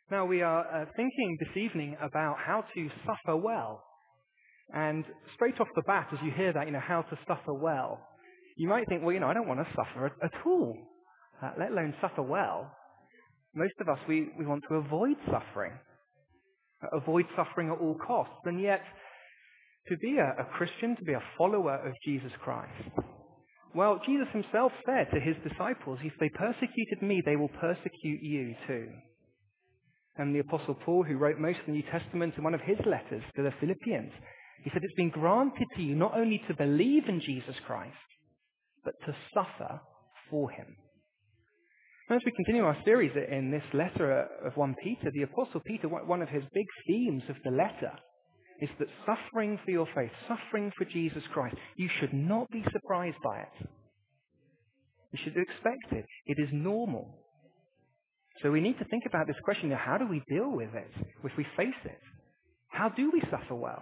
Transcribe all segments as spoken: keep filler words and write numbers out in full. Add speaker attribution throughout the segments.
Speaker 1: Now, we are uh, thinking this evening about how to suffer well. And straight off the bat, as you hear that, you know, how to suffer well, you might think, well, you know, I don't want to suffer at, at all, uh, let alone suffer well. Most of us, we, we want to avoid suffering, uh, avoid suffering at all costs. And yet, to be a, a Christian, to be a follower of Jesus Christ, well, Jesus himself said to his disciples, if they persecuted me, they will persecute you too. And the Apostle Paul, who wrote most of the New Testament, in one of his letters to the Philippians, he said it's been granted to you not only to believe in Jesus Christ, but to suffer for him. And as we continue our series in this letter of First Peter, the Apostle Peter, one of his big themes of the letter is that suffering for your faith, suffering for Jesus Christ, you should not be surprised by it. You should expect it. It is normal. So we need to think about this question, how do we deal with it if we face it? How do we suffer well?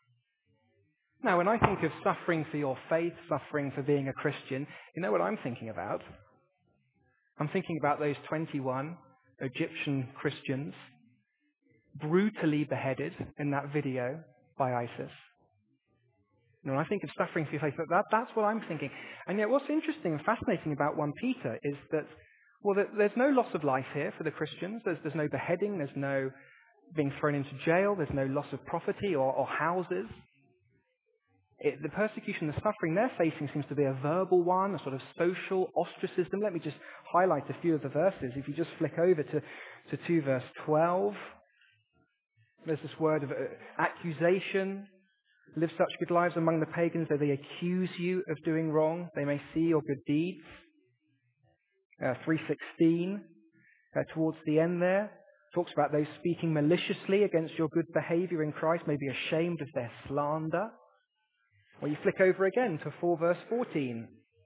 Speaker 1: Now, when I think of suffering for your faith, suffering for being a Christian, you know what I'm thinking about? I'm thinking about those twenty-one Egyptian Christians brutally beheaded in that video by ISIS. When I think of suffering for your faith, that, that's what I'm thinking. And yet what's interesting and fascinating about First Peter is that Well, there's no loss of life here for the Christians. There's, there's no beheading. There's no being thrown into jail. There's no loss of property or, or houses. It, the persecution, the suffering they're facing seems to be a verbal one, a sort of social ostracism. Let me just highlight a few of the verses. If you just flick over to, to two verse twelve, there's this word of uh, accusation. Live such good lives among the pagans, though they accuse you of doing wrong. They may see your good deeds. Uh, three sixteen, uh, towards the end there, talks about those speaking maliciously against your good behavior in Christ may be ashamed of their slander. Or you flick over again to four verse fourteen.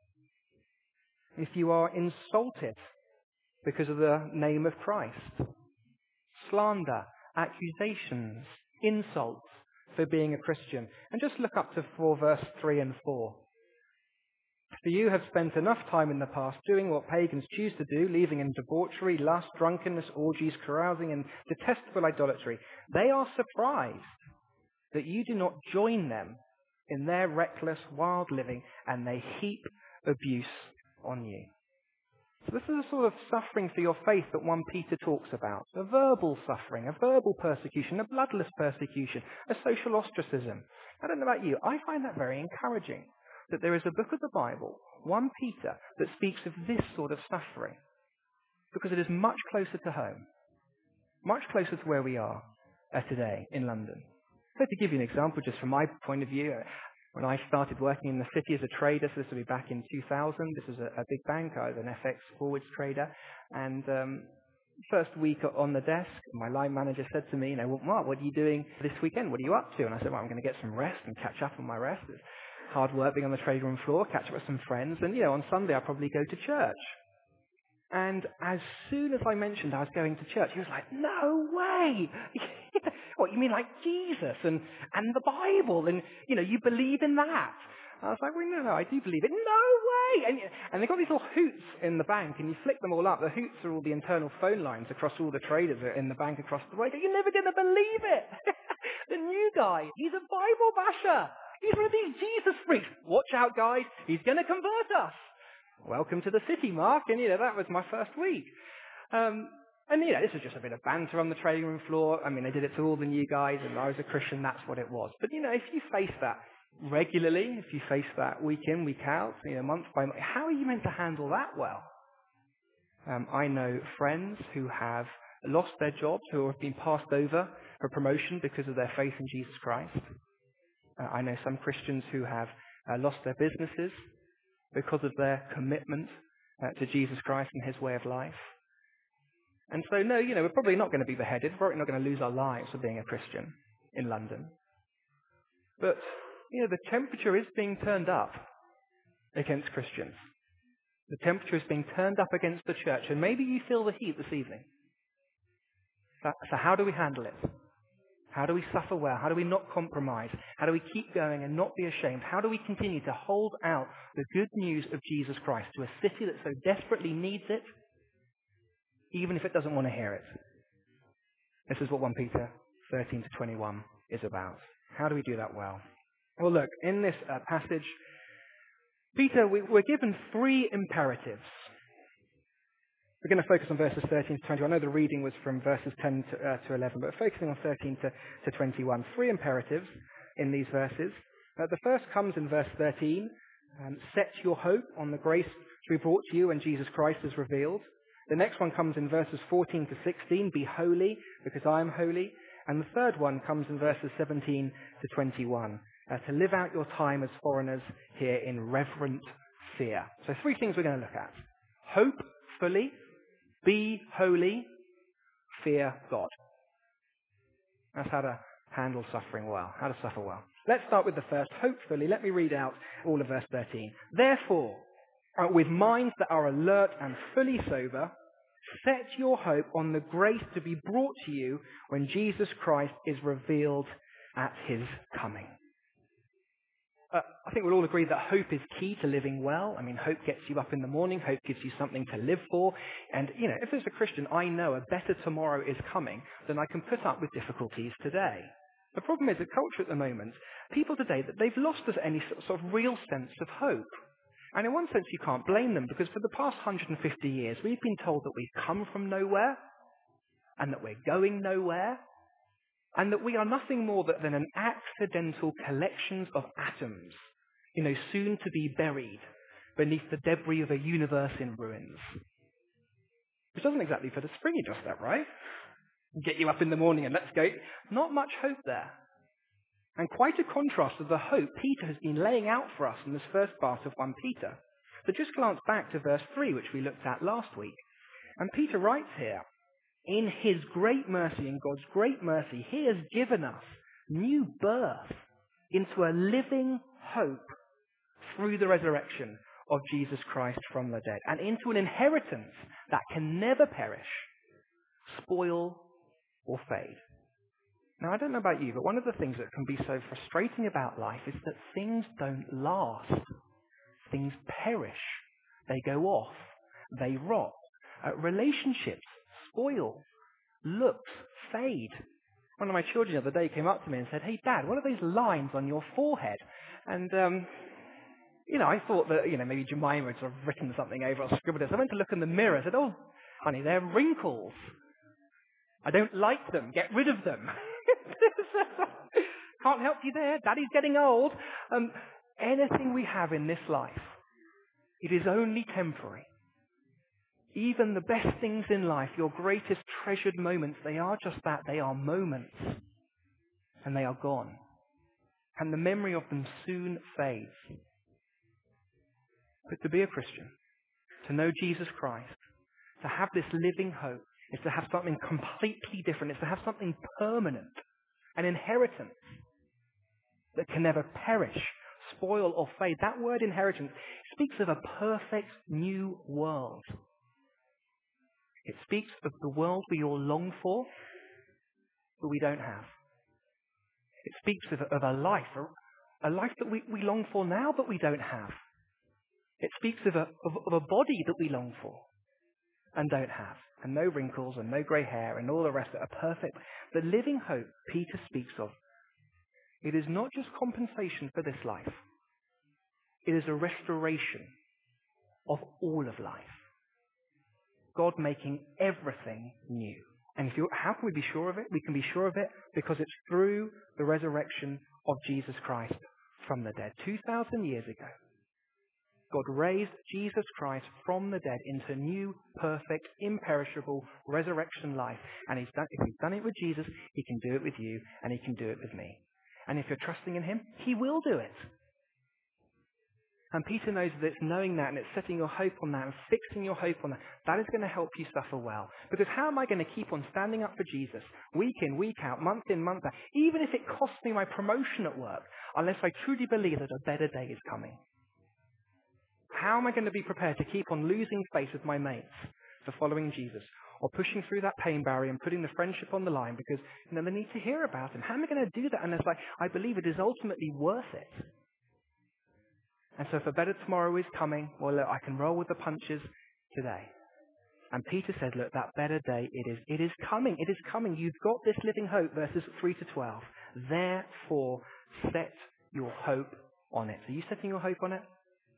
Speaker 1: If you are insulted because of the name of Christ, slander, accusations, insults for being a Christian. And just look up to four verse three and four. For you have spent enough time in the past doing what pagans choose to do, leaving in debauchery, lust, drunkenness, orgies, carousing, and detestable idolatry. They are surprised that you do not join them in their reckless, wild living, and they heap abuse on you. So this is a sort of suffering for your faith that First Peter talks about. A verbal suffering, a verbal persecution, a bloodless persecution, a social ostracism. I don't know about you, I find that very encouraging. That there is a book of the Bible, First Peter, that speaks of this sort of suffering. Because it is much closer to home. Much closer to where we are uh, today in London. So to give you an example, just from my point of view, uh, when I started working in the city as a trader, so this will be back in two thousand, this was a, a big bank, I was an F X forwards trader, and um, first week on the desk, my line manager said to me, you know, well, Mark, what are you doing this weekend? What are you up to? And I said, well, I'm going to get some rest and catch up on my rest. It's hard work being on the trade room floor, catch up with some friends, and, you know, on Sunday I'll probably go to church. And as soon as I mentioned I was going to church, he was like, no way! What, you mean like Jesus and, and the Bible, and, you know, you believe in that? I was like, well, no, no, I do believe it. No way! And, and they've got these little hoots in the bank, and you flick them all up. The hoots are all the internal phone lines across all the traders in the bank across the way. You're never going to believe it! The new guy, he's a Bible basher! He's one of these Jesus freaks. Watch out, guys. He's going to convert us. Welcome to the city, Mark. And, you know, that was my first week. Um, and, you know, this was just a bit of banter on the trading room floor. I mean, they did it to all the new guys, and I was a Christian. That's what it was. But, you know, if you face that regularly, if you face that week in, week out, you know, month by month, how are you meant to handle that well? Um, I know friends who have lost their jobs, who have been passed over for promotion because of their faith in Jesus Christ. Uh, I know some Christians who have uh, lost their businesses because of their commitment uh, to Jesus Christ and his way of life. And so, no, you know, we're probably not going to be beheaded. We're probably not going to lose our lives for being a Christian in London. But, you know, the temperature is being turned up against Christians. The temperature is being turned up against the church. And maybe you feel the heat this evening. So, so how do we handle it? How do we suffer well? How do we not compromise? How do we keep going and not be ashamed? How do we continue to hold out the good news of Jesus Christ to a city that so desperately needs it, even if it doesn't want to hear it? This is what First Peter thirteen to twenty-one is about. How do we do that well? Well, look, in this uh, passage, Peter, we, we're given three imperatives. We're going to focus on verses thirteen to twenty-one. I know the reading was from verses ten to, uh, to eleven, but focusing on thirteen to, to twenty-one. Three imperatives in these verses. Uh, the first comes in verse thirteen. Um, set your hope on the grace to be brought to you when Jesus Christ is revealed. The next one comes in verses fourteen to sixteen. Be holy, because I am holy. And the third one comes in verses seventeen to twenty-one. Uh, to live out your time as foreigners here in reverent fear. So three things we're going to look at. Hope fully, be holy, fear God. That's how to handle suffering well, how to suffer well. Let's start with the first, hope fully. Let me read out all of verse thirteen. Therefore, uh, with minds that are alert and fully sober, set your hope on the grace to be brought to you when Jesus Christ is revealed at his coming. Uh, I think we'll all agree that hope is key to living well. I mean, hope gets you up in the morning. Hope gives you something to live for. And, you know, if as a Christian I know a better tomorrow is coming, then I can put up with difficulties today. The problem is, the culture at the moment, people today, that they've lost us any sort of real sense of hope. And in one sense, you can't blame them, because for the past one hundred fifty years, we've been told that we've come from nowhere, and that we're going nowhere, and that we are nothing more than an accidental collections of atoms, you know, soon to be buried beneath the debris of a universe in ruins. Which doesn't exactly put a spring in your step, right? Get you up in the morning and let's go. Not much hope there. And quite a contrast to the hope Peter has been laying out for us in this first part of First Peter. But just glance back to verse three, which we looked at last week. And Peter writes here, in his great mercy, in God's great mercy, he has given us new birth into a living hope through the resurrection of Jesus Christ from the dead, and into an inheritance that can never perish, spoil, or fade. Now, I don't know about you, but one of the things that can be so frustrating about life is that things don't last. Things perish. They go off. They rot. Uh, relationships spoil. Looks fade. One of my children the other day came up to me and said, "Hey, Dad, what are those lines on your forehead?" And, um, you know, I thought that, you know, maybe Jemima had sort of written something over or scribbled it. So I went to look in the mirror and said, "Oh, honey, they're wrinkles. I don't like them. Get rid of them." Can't help you there. Daddy's getting old. Um, anything we have in this life, it is only temporary. Even the best things in life, your greatest treasured moments, they are just that. They are moments. And they are gone. And the memory of them soon fades. But to be a Christian, to know Jesus Christ, to have this living hope, is to have something completely different. It's to have something permanent, an inheritance that can never perish, spoil, or fade. That word inheritance speaks of a perfect new world. It speaks of the world we all long for, but we don't have. It speaks of, of a life, a, a life that we, we long for now, but we don't have. It speaks of a, of, of a body that we long for and don't have, and no wrinkles and no grey hair and all the rest that are perfect. The living hope Peter speaks of, it is not just compensation for this life. It is a restoration of all of life. God making everything new. And if you, how can we be sure of it? We can be sure of it because it's through the resurrection of Jesus Christ from the dead. two thousand years ago, God raised Jesus Christ from the dead into new, perfect, imperishable resurrection life. And he's done, if he's done it with Jesus, he can do it with you, and he can do it with me. And if you're trusting in him, he will do it. And Peter knows that it's knowing that and it's setting your hope on that and fixing your hope on that. That is going to help you suffer well. Because how am I going to keep on standing up for Jesus week in, week out, month in, month out, even if it costs me my promotion at work, unless I truly believe that a better day is coming? How am I going to be prepared to keep on losing faith with my mates for following Jesus, or pushing through that pain barrier and putting the friendship on the line because, you know, they need to hear about him? How am I going to do that unless I, I believe it is ultimately worth it? And so if a better tomorrow is coming, well, look, I can roll with the punches today. And Peter said, look, that better day, it is. It is coming. It is coming. You've got this living hope, verses three to twelve. Therefore, set your hope on it. Are you setting your hope on it?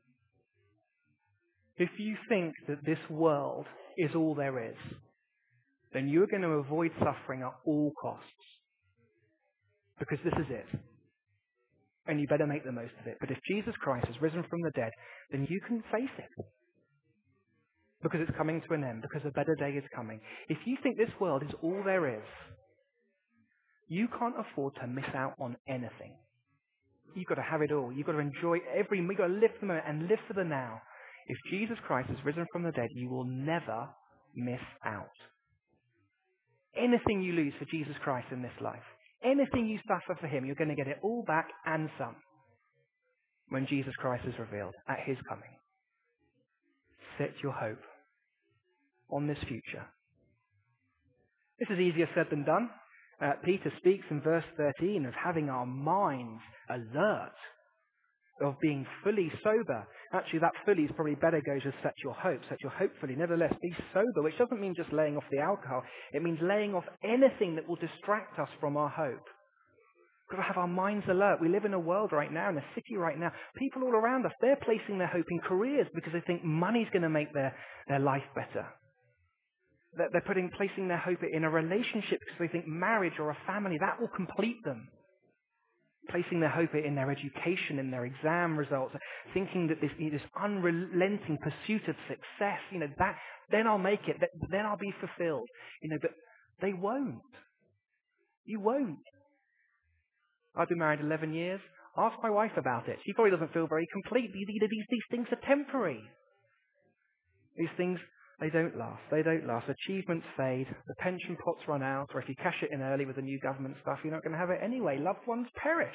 Speaker 1: If you think that this world is all there is, then you're going to avoid suffering at all costs. Because this is it. And you better make the most of it. But if Jesus Christ has risen from the dead, then you can face it. Because it's coming to an end. Because a better day is coming. If you think this world is all there is, you can't afford to miss out on anything. You've got to have it all. You've got to enjoy every... You've got to live for the moment and live for the now. If Jesus Christ has risen from the dead, you will never miss out. Anything you lose for Jesus Christ in this life, anything you suffer for him, you're going to get it all back and some when Jesus Christ is revealed at his coming. Set your hope on this future. This is easier said than done. Uh, Peter speaks in verse thirteen of having our minds alert, of being fully sober. Actually, that fully is probably better goes as set your hope. Set your hope fully. Nevertheless, be sober, which doesn't mean just laying off the alcohol. It means laying off anything that will distract us from our hope. We've got to have our minds alert. We live in a world right now, in a city right now. People all around us, they're placing their hope in careers because they think money's going to make their, their life better. They're, they're putting, placing their hope in a relationship because they think marriage or a family, that will complete them. Placing their hope in their education, in their exam results, thinking that this, this unrelenting pursuit of success, you know, that then I'll make it, that, then I'll be fulfilled. You know, but they won't. You won't. I've been married eleven years. Ask my wife about it. She probably doesn't feel very complete. These, these, these things are temporary. These things, they don't last. They don't last. Achievements fade. The pension pots run out. Or if you cash it in early with the new government stuff, you're not going to have it anyway. Loved ones perish.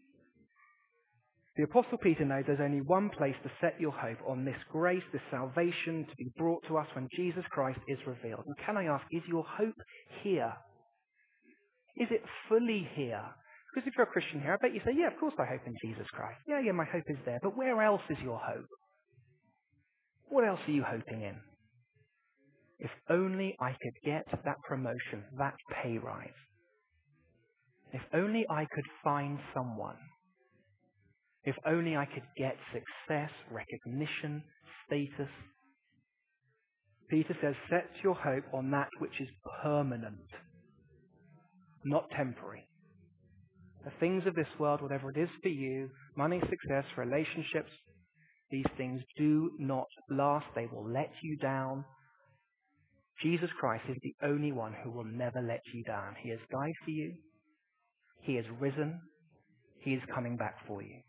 Speaker 1: The Apostle Peter knows there's only one place to set your hope on this grace, this salvation to be brought to us when Jesus Christ is revealed. And can I ask, is your hope here? Is it fully here? Because if you're a Christian here, I bet you say, yeah, of course I hope in Jesus Christ. Yeah, yeah, my hope is there. But where else is your hope? What else are you hoping in? If only I could get that promotion, that pay rise. If only I could find someone. If only I could get success, recognition, status. Peter says, set your hope on that which is permanent, not temporary. The things of this world, whatever it is for you, money, success, relationships, these things do not last. They will let you down. Jesus Christ is the only one who will never let you down. He has died for you. He has risen. He is coming back for you.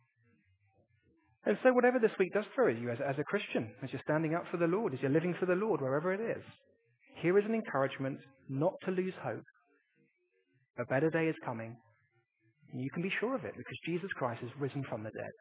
Speaker 1: And so whatever this week does for you as, as a Christian, as you're standing up for the Lord, as you're living for the Lord, wherever it is, here is an encouragement not to lose hope. A better day is coming. And you can be sure of it because Jesus Christ has risen from the dead.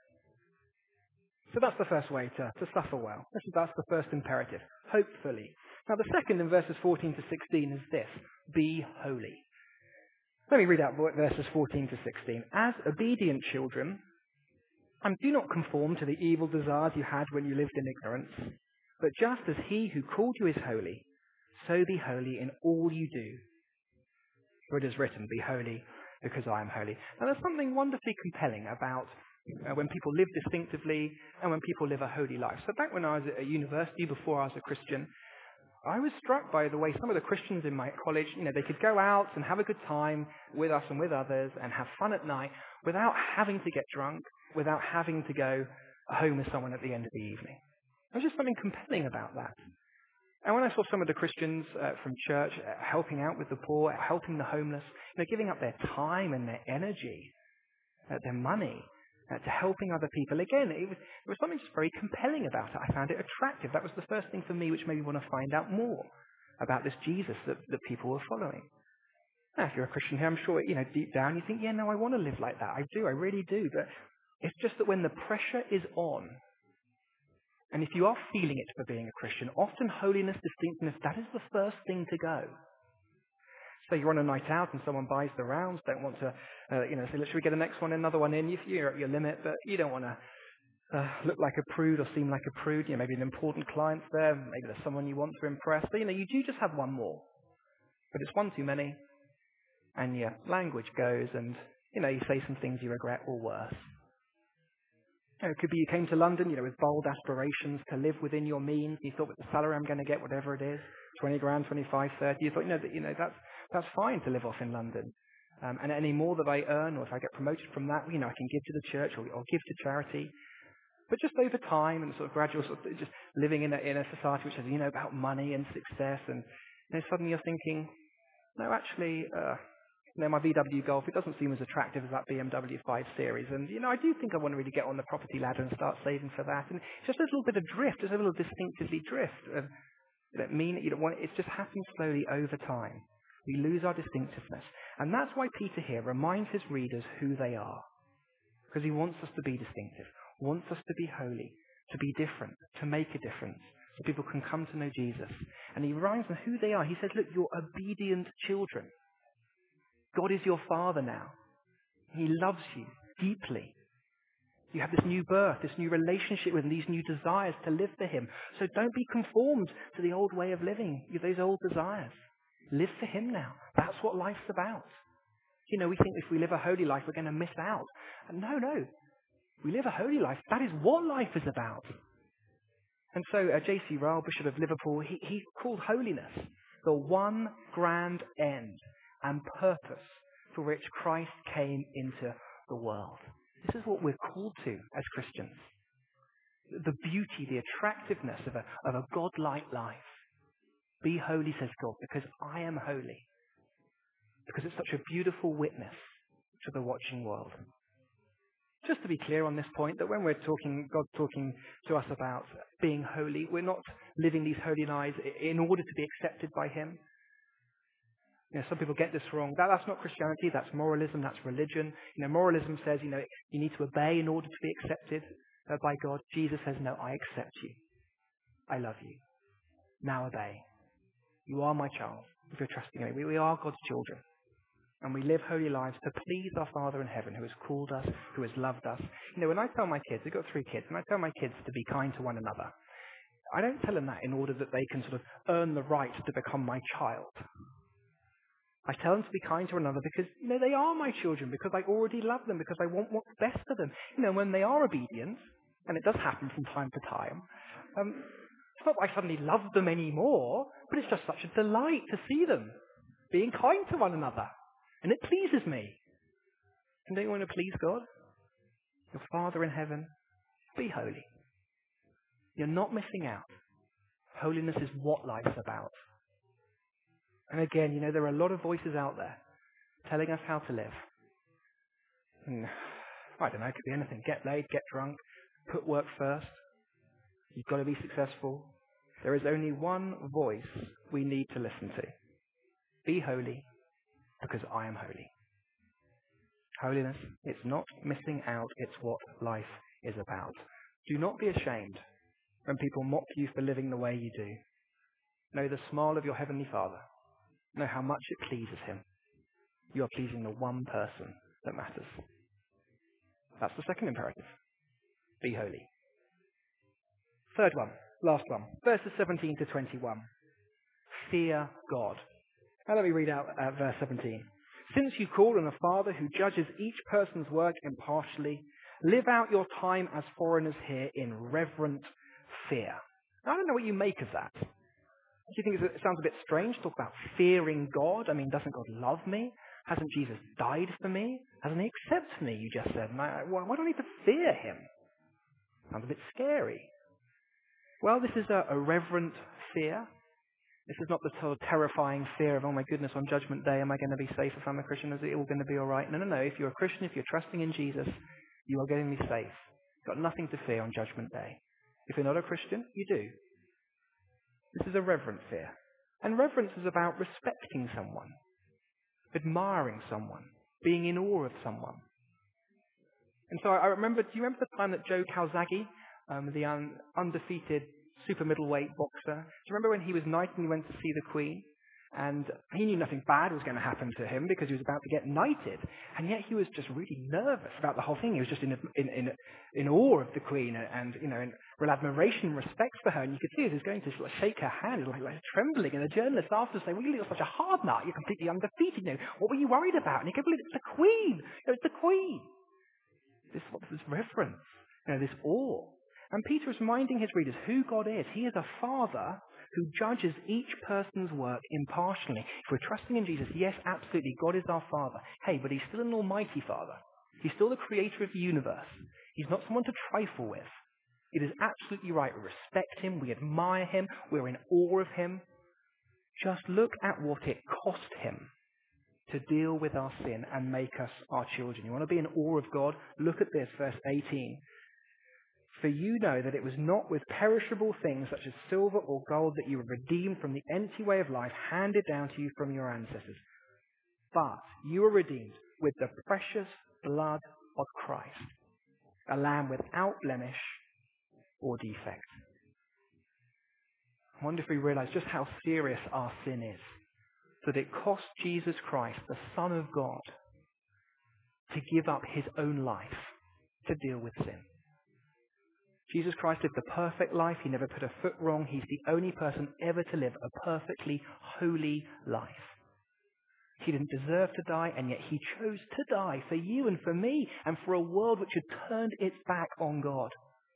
Speaker 1: So that's the first way to, to suffer well. That's the first imperative. Hopefully. Now the second in verses fourteen to sixteen is this. Be holy. Let me read out verses fourteen to sixteen. As obedient children, and do not conform to the evil desires you had when you lived in ignorance, but just as he who called you is holy, so be holy in all you do. For it is written, be holy because I am holy. Now there's something wonderfully compelling about uh, when people live distinctively and when people live a holy life. So back when I was at university, before I was a Christian, I was struck by the way some of the Christians in my college, you know, they could go out and have a good time with us and with others and have fun at night without having to get drunk, without having to go home with someone at the end of the evening. There was just something compelling about that. And when I saw some of the Christians uh, from church uh, helping out with the poor, helping the homeless, you know, giving up their time and their energy, uh, their money, uh, to helping other people, again, it was, there was something just very compelling about it. I found it attractive. That was the first thing for me which made me want to find out more about this Jesus that, that people were following. Now, if you're a Christian here, I'm sure, you know, deep down you think, yeah, no, I want to live like that. I do, I really do. But it's just that when the pressure is on, and if you are feeling it for being a Christian, often holiness, distinctness, that is the first thing to go. So you're on a night out and someone buys the rounds, don't want to, uh, you know, say, let's should we get the next one, another one in? You're at your limit, but you don't want to uh, look like a prude or seem like a prude. You know, maybe an important client's there, maybe there's someone you want to impress. But, you know, you do just have one more. But it's one too many, and your language goes, and, you know, you say some things you regret or worse. You know, it could be you came to London, you know, with bold aspirations to live within your means. You thought with the salary I'm going to get, whatever it is, twenty grand, twenty-five, thirty, you thought, you know, that, you know, that's, that's fine to live off in London. Um, and any more that I earn, or if I get promoted from that, you know, I can give to the church or, or give to charity. But just over time and sort of gradual sort of just living in a, in a society which is, you know, about money and success, and, you know, suddenly you're thinking, no, actually, uh, you know, my V W Golf, it doesn't seem as attractive as that B M W five Series. And, you know, I do think I want to really get on the property ladder and start saving for that. And it's just a little bit of drift, just a little distinctively drift. And you don't mean it, you don't want it. It just happens slowly over time. We lose our distinctiveness. And that's why Peter here reminds his readers who they are. Because he wants us to be distinctive, wants us to be holy, to be different, to make a difference, so people can come to know Jesus. And he reminds them who they are. He says, look, you're obedient children. God is your Father now. He loves you deeply. You have this new birth, this new relationship with him, these new desires to live for him. So don't be conformed to the old way of living, those old desires. Live for him now. That's what life's about. You know, we think if we live a holy life, we're going to miss out. And no, no. We live a holy life. That is what life is about. And so uh, J C Ryle, Bishop of Liverpool, he, he called holiness the one grand end and purpose for which Christ came into the world. This is what we're called to as Christians. The beauty, the attractiveness of a, of a God-like life. Be holy, says God, because I am holy. Because it's such a beautiful witness to the watching world. Just to be clear on this point, that when we're talking, God talking to us about being holy, we're not living these holy lives in order to be accepted by him. You know, some people get this wrong. That, that's not Christianity, that's moralism, that's religion. You know, moralism says, you know, you need to obey in order to be accepted uh, by God. Jesus says, no, I accept you. I love you. Now obey. You are my child, if you're trusting me. We, we are God's children. And we live holy lives to please our Father in heaven, who has called us, who has loved us. You know, when I tell my kids, I've got three kids, and I tell my kids to be kind to one another, I don't tell them that in order that they can sort of earn the right to become my child. I tell them to be kind to one another because, you know, they are my children, because I already love them, because I want what's best for them. You know, when they are obedient, and it does happen from time to time, um, it's not that I suddenly love them anymore, but it's just such a delight to see them being kind to one another. And it pleases me. And don't you want to please God? Your Father in heaven, be holy. You're not missing out. Holiness is what life's about. And again, you know, there are a lot of voices out there telling us how to live. And, I don't know, it could be anything. Get laid, get drunk, put work first. You've got to be successful. There is only one voice we need to listen to. Be holy, because I am holy. Holiness, it's not missing out, it's what life is about. Do not be ashamed when people mock you for living the way you do. Know the smile of your heavenly Father. Know how much it pleases him. You are pleasing the one person that matters. That's the second imperative. Be holy. Third one, last one, verses seventeen to twenty-one. Fear God. Now let me read out uh, verse seventeen. Since you call on a Father who judges each person's work impartially, live out your time as foreigners here in reverent fear. Now, I don't know what you make of that. Do you think it sounds a bit strange to talk about fearing God? I mean, doesn't God love me? Hasn't Jesus died for me? Hasn't he accepted me, you just said? I, why, why do I need to fear him? Sounds a bit scary. Well, this is a, a reverent fear. This is not the sort of terrifying fear of, oh my goodness, on Judgment Day, am I going to be safe if I'm a Christian? Is it all going to be all right? No, no, no. If you're a Christian, if you're trusting in Jesus, you are going to be safe. You've got nothing to fear on Judgment Day. If you're not a Christian, you do. This is a reverent fear. And reverence is about respecting someone, admiring someone, being in awe of someone. And so I remember, do you remember the time that Joe Calzaghe, um, the un- undefeated super middleweight boxer, do you remember when he was knighted and he went to see the Queen? And he knew nothing bad was going to happen to him because he was about to get knighted. And yet he was just really nervous about the whole thing. He was just in in in, in awe of the queen and, you know, in real admiration and respect for her. And you could see as he was going to sort of shake her hand, like, like trembling. And the journalist after saying, well, you're such a hard nut. You're completely undefeated. You know, what were you worried about? And he goes, well, it's the queen. It was the queen. This, this reverence, you know, this awe. And Peter is reminding his readers who God is. He is a father who judges each person's work impartially. If we're trusting in Jesus, yes, absolutely, God is our Father. Hey, but he's still an almighty Father. He's still the creator of the universe. He's not someone to trifle with. It is absolutely right. We respect him. We admire him. We're in awe of him. Just look at what it cost him to deal with our sin and make us our children. You want to be in awe of God? Look at this, verse eighteen. For you know that it was not with perishable things such as silver or gold that you were redeemed from the empty way of life handed down to you from your ancestors. But you were redeemed with the precious blood of Christ, a lamb without blemish or defect. I wonder if we realize just how serious our sin is, that it cost Jesus Christ, the Son of God, to give up his own life to deal with sin. Jesus Christ lived a perfect life. He never put a foot wrong. He's the only person ever to live a perfectly holy life. He didn't deserve to die, and yet he chose to die for you and for me and for a world which had turned its back on God.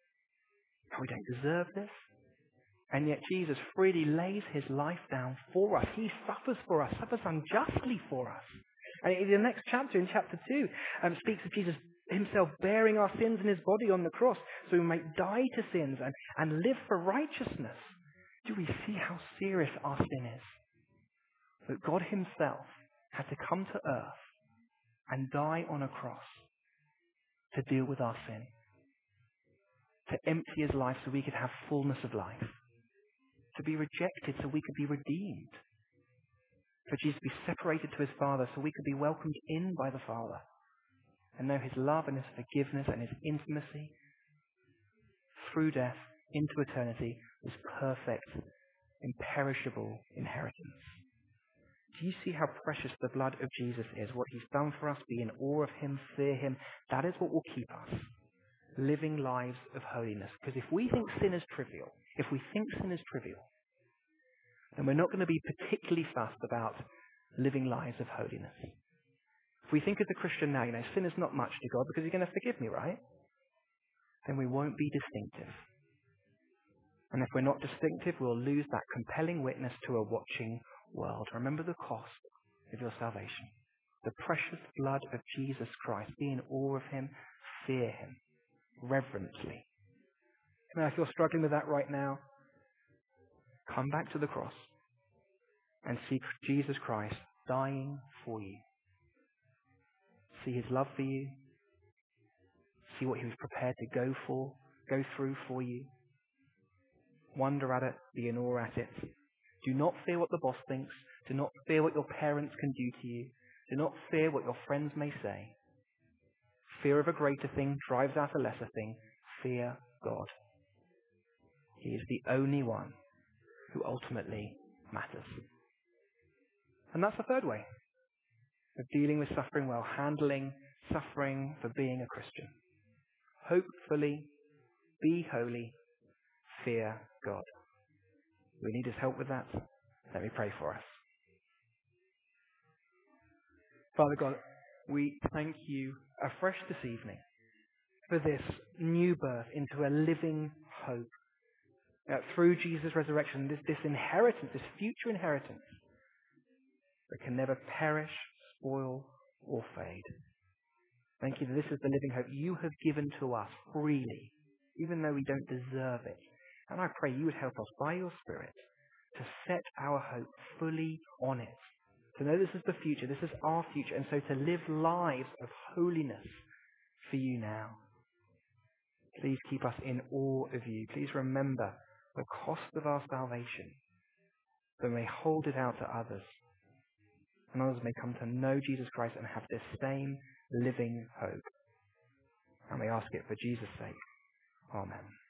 Speaker 1: We don't deserve this. And yet Jesus freely lays his life down for us. He suffers for us, suffers unjustly for us. And in the next chapter, in chapter two, um, speaks of Jesus himself bearing our sins in his body on the cross so we might die to sins and, and live for righteousness. Do we see how serious our sin is? That God himself had to come to earth and die on a cross to deal with our sin, to empty his life so we could have fullness of life, to be rejected so we could be redeemed, for Jesus to be separated to his Father so we could be welcomed in by the Father and know his love and his forgiveness and his intimacy through death into eternity, this perfect, imperishable inheritance. Do you see how precious the blood of Jesus is? What he's done for us, be in awe of him, fear him. That is what will keep us living lives of holiness. Because if we think sin is trivial, if we think sin is trivial, then we're not going to be particularly fussed about living lives of holiness. If we think as a Christian now, you know, sin is not much to God because he's going to forgive me, right? Then we won't be distinctive. And if we're not distinctive, we'll lose that compelling witness to a watching world. Remember the cost of your salvation. The precious blood of Jesus Christ. Be in awe of him, fear him, reverently. Now, if you're struggling with that right now, come back to the cross and see Jesus Christ dying for you. See his love for you. See what he was prepared to go for, go through for you. Wonder at it, be in awe at it. Do not fear what the boss thinks. Do not fear what your parents can do to you. Do not fear what your friends may say. Fear of a greater thing drives out a lesser thing. Fear God. He is the only one who ultimately matters. And that's the third way of dealing with suffering well, handling suffering for being a Christian. Hope fully, be holy, fear God. We need his help with that. Let me pray for us. Father God, we thank you afresh this evening for this new birth into a living hope. Uh, through Jesus' resurrection, this, this inheritance, this future inheritance that can never perish, spoil, or fade. Thank you that this is the living hope you have given to us freely, even though we don't deserve it. And I pray you would help us by your Spirit to set our hope fully on it. To know this is the future, this is our future, and so to live lives of holiness for you now. Please keep us in awe of you. Please remember the cost of our salvation, that we may hold it out to others, and others may come to know Jesus Christ and have this same living hope. And we ask it for Jesus' sake. Amen.